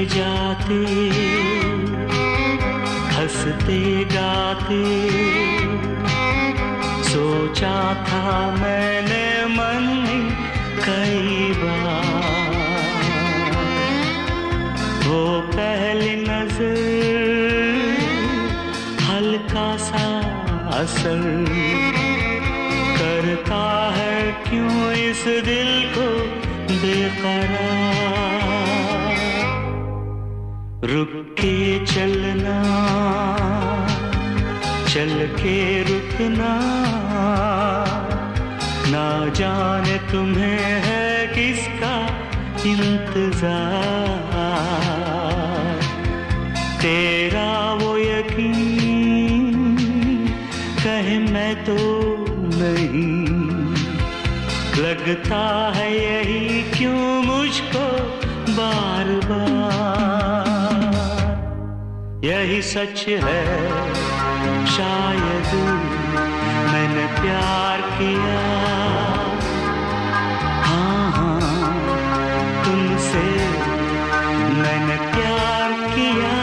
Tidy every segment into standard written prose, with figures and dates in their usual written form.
जाते हंसते गाते सोचा था मैंने मन में कई बार, वो पहली नजर हल्का सा असर करता है क्यों इस दिल को बेकरार। रुक के चलना, चल के रुकना, ना जाने तुम्हें है किसका इंतजार। तेरा वो यकीन कहे मैं तो नहीं, लगता है यही क्यों मुझको बार बार। यही सच है शायद मैंने प्यार किया, हाँ हाँ तुमसे मैंने प्यार किया।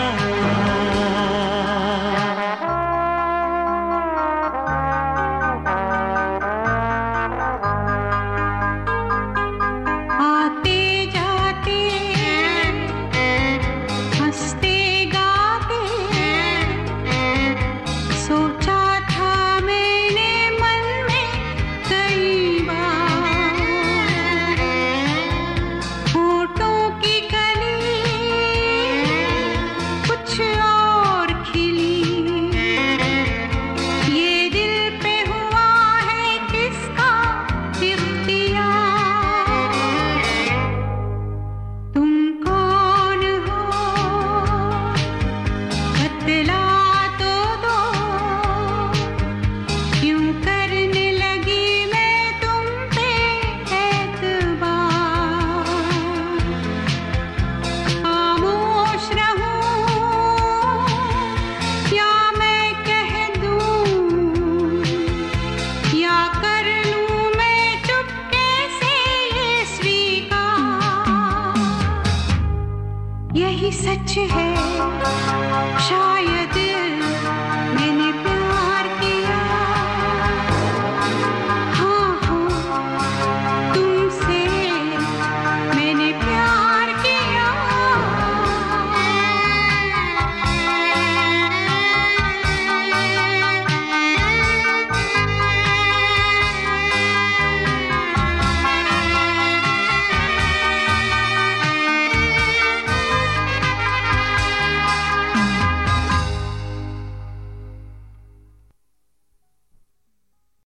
यही सच है शायद